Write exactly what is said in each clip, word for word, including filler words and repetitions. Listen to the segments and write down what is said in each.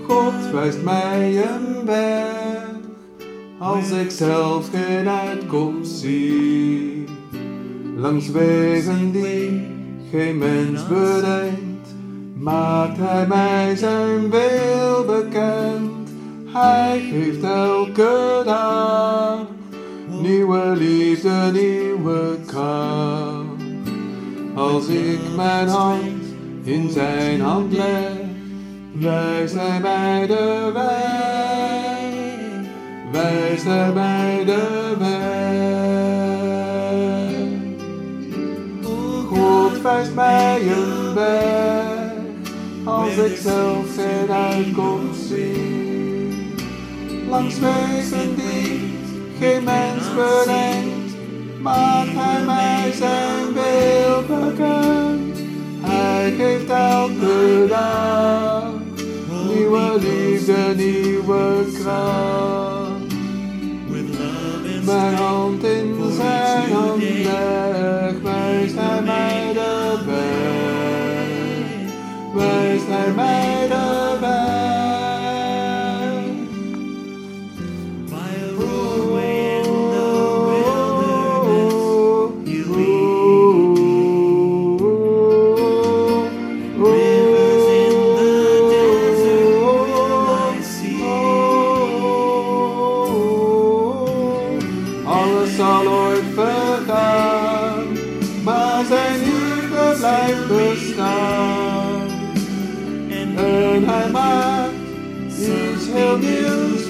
God wijst mij een weg, als ik zelf geen uitkomst zie. Langs wegen die geen mens bedenkt, maakt Hij mij zijn wil bekend. Hij geeft elke dag nieuwe liefde, nieuwe kracht. Als ik mijn hand in zijn hand leg, wijst Hij mij de weg, wijst Hij mij de weg. God wijst mij een weg, als ik zelf geen uitkomst zie. Langs wegen die geen mens bedenkt, maakt Hij mij zijn wil bekend. Hij geeft elke dag nieuwe liefde, nieuwe kracht. Mijn hand in zijn hand leg, wijst Hij mij de weg, wijst Hij mij de weg. Alles zal ooit vergaan, maar zijn liefde blijft bestaan. En Hij maakt iets heel nieuws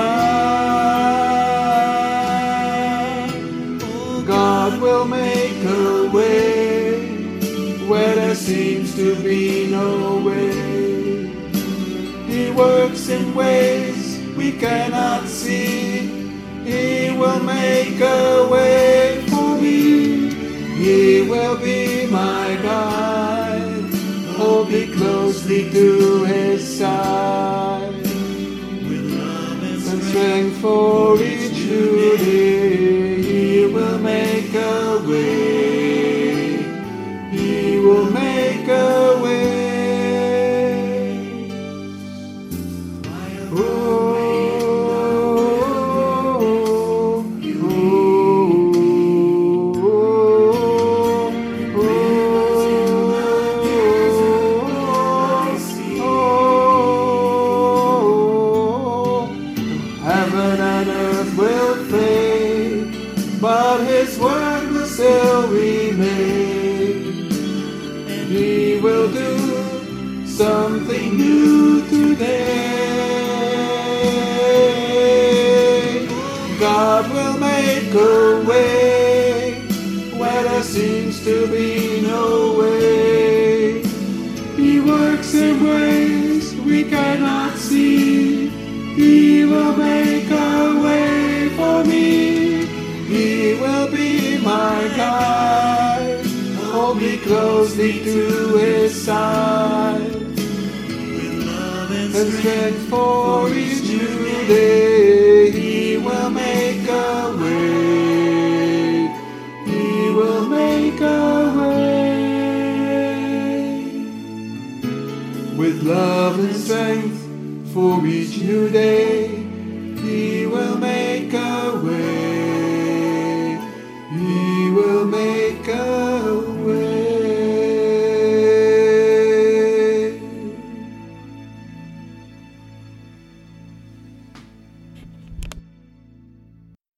vandaag. God will make a way where there seems to be no way. He works in ways we cannot see. He will make a way for me. He will be my guide. Hold me closely to His side. And strength for each new day. He will make a way. He will make a way. Oh. Heaven and earth will fade, but His word will still remain. He will do something new today. God will make a way where there seems to be no way. He works in ways we cannot see. He will make a way for me. He will be my guide. Hold me closely to His side. And strength for each new day. He will make a way. He will make a way. With love and strength for each new day, He